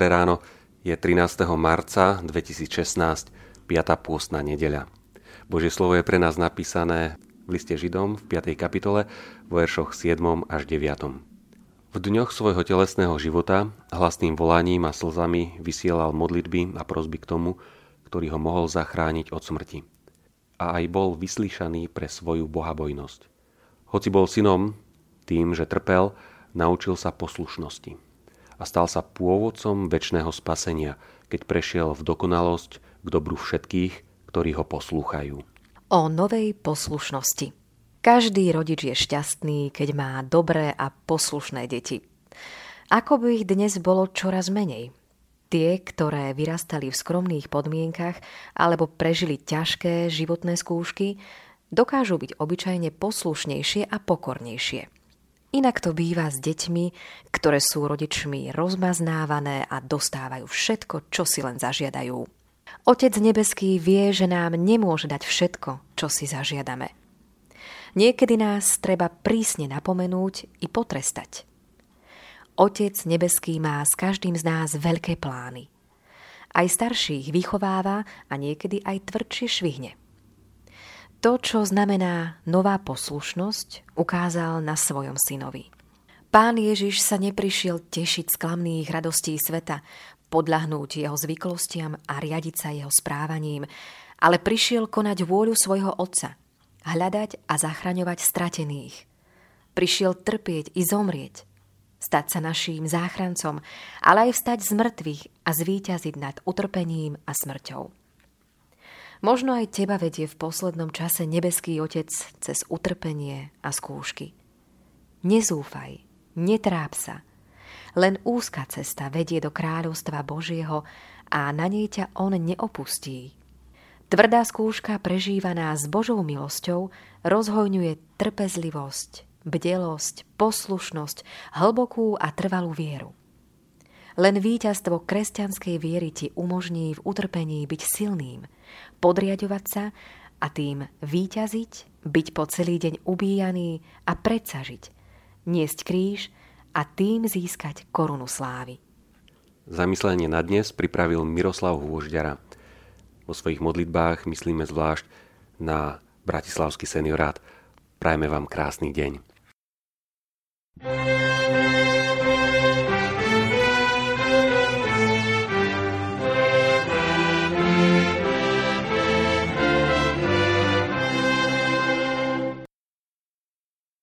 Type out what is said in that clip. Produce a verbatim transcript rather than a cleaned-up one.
dobré ráno. Je trinásteho marca dvetisícšestnásť, piata pôstna nedeľa. Božie slovo je pre nás napísané v liste Židom v piatej kapitole, vo veršoch siedmom až deviatom. V dňoch svojho telesného života hlasným volaním a slzami vysielal modlitby a prosby k tomu, ktorý ho mohol zachrániť od smrti. A aj bol vyslíšaný pre svoju bohabojnosť. Hoci bol synom, tým, že trpel, naučil sa poslušnosti a stal sa pôvodcom večného spasenia, keď prešiel v dokonalosť k dobru všetkých, ktorí ho poslúchajú. O novej poslušnosti. Každý rodič je šťastný, keď má dobré a poslušné deti. Ako by ich dnes bolo čoraz menej. Tie, ktoré vyrastali v skromných podmienkach alebo prežili ťažké životné skúšky, dokážu byť obyčajne poslušnejšie a pokornejšie. Inak to býva s deťmi, ktoré sú rodičmi rozmaznávané a dostávajú všetko, čo si len zažiadajú. Otec nebeský vie, že nám nemôže dať všetko, čo si zažiadame. Niekedy nás treba prísne napomenúť i potrestať. Otec nebeský má s každým z nás veľké plány. Aj starších vychováva a niekedy aj tvrdšie švihne. To, čo znamená nová poslušnosť, ukázal na svojom synovi. Pán Ježiš sa neprišiel tešiť z klamných radostí sveta, podľahnúť jeho zvyklostiam a riadiť sa jeho správaním, ale prišiel konať vôľu svojho Otca, hľadať a zachraňovať stratených. Prišiel trpieť i zomrieť, stať sa naším záchrancom, ale aj vstať z mŕtvych a zvíťaziť nad utrpením a smrťou. Možno aj teba vedie v poslednom čase nebeský Otec cez utrpenie a skúšky. Nezúfaj, netráp sa. Len úzka cesta vedie do kráľovstva Božieho a na nej ťa on neopustí. Tvrdá skúška prežívaná s Božou milosťou rozhojňuje trpezlivosť, bdelosť, poslušnosť, hlbokú a trvalú vieru. Len víťazstvo kresťanskej viery ti umožní v utrpení byť silným, podriaďovať sa a tým víťaziť, byť po celý deň ubíjaný a predsažiť, niesť kríž a tým získať korunu slávy. Zamyslenie na dnes pripravil Miroslav Hôžďara. Vo svojich modlitbách myslíme zvlášť na Bratislavský seniorát. Prajeme vám krásny deň.